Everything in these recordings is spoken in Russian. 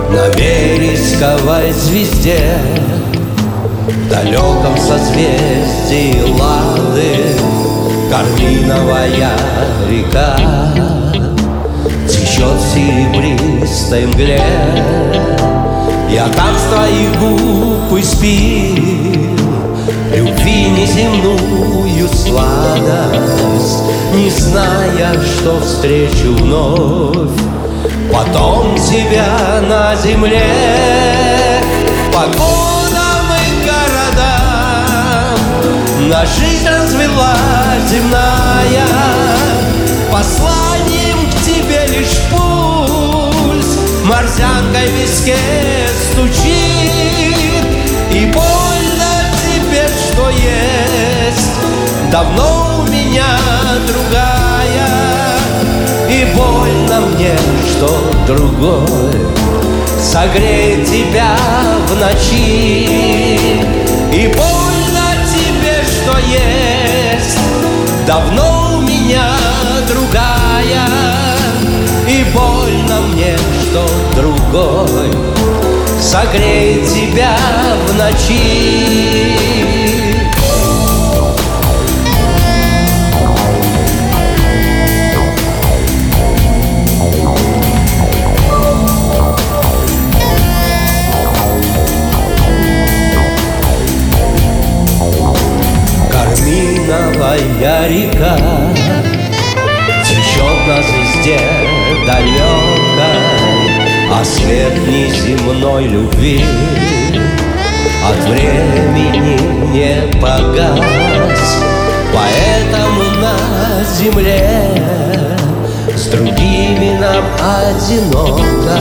на вересковой звезде, в далеком созвездии Лады карминовая река течет в серебристой мгле. Я там с твоих губ испил любви неземную сладость, не зная, что встречу вновь потом тебя на земле. По годам и городам на жизнь развела земная, посланием к тебе лишь пульс морзянкой в виске стучит. И больно тебе, что есть давно у меня другая, и больно мне, что другой согреет тебя в ночи. И больно тебе, что есть давно у меня другая, и больно мне, что другой согреет тебя в ночи. Карминовая река течет на звезде далекой, а свет неземной любви от времени не погас. Поэтому на земле с другими нам одиноко,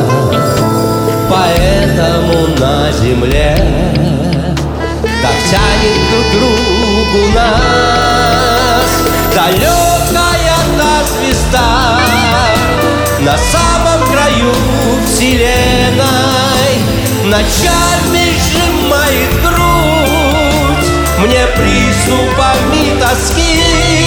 поэтому на земле так тянет друг к другу нас. Далекая та звезда на самом краю вселенной ночами сжимает грудь мне приступами тоски.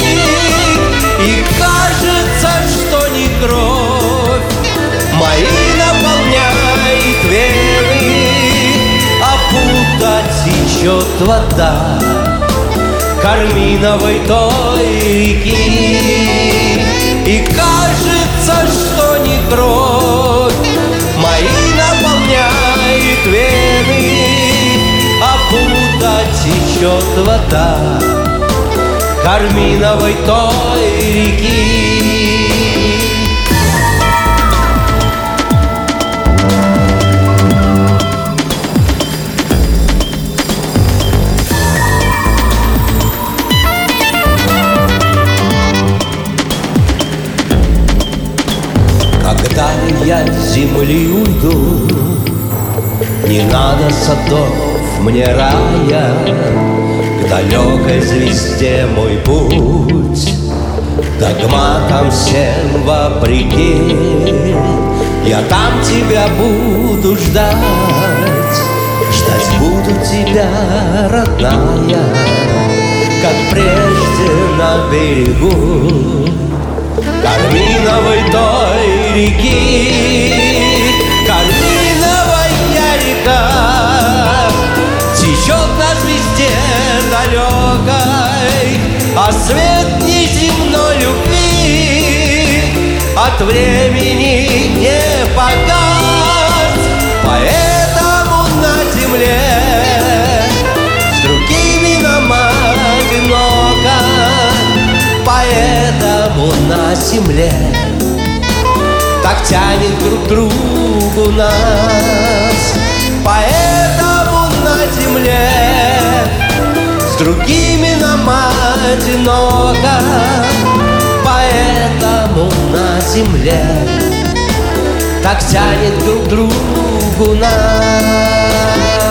И кажется, что не кровь мои наполняет вены, а будто течет вода карминовой той реки. И кажется, что не кровь мои наполняет вены, а будто течет вода карминовой той реки. Когда я с земли уйду, не надо садов мне рая, к далекой звезде мой путь, догматам всем вопреки. Я там тебя буду ждать, ждать буду тебя, родная, как прежде на берегу карминовой той реки. Карминовая река течет на звезде далекой, а свет неземной любви от времени не погас. Поэтому на земле с другими нам одиноко, поэтому на земле так тянет друг к другу нас. Поэтому на земле с другими нам одиноко, поэтому на земле так тянет друг к другу нас.